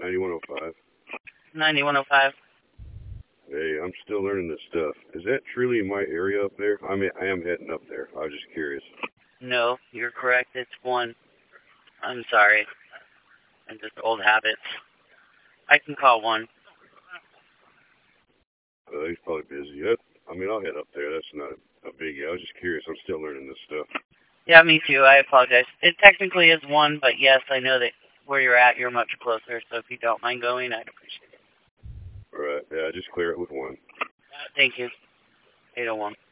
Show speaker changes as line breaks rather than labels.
9105.
9105.
Hey, I'm still learning this stuff. Is that truly my area up there? I mean, I am heading up there. I was just curious.
No, you're correct. It's 1. I'm sorry. It's just old habits. I can call 1.
He's probably busy. I mean, I'll head up there. That's not a biggie. I was just curious. I'm still learning this stuff.
Yeah, me too. I apologize. It technically is 1, but yes, I know that where you're at, you're much closer. So if you don't mind going, I'd appreciate it.
All right. Yeah, just clear it with 1.
Thank you. 801.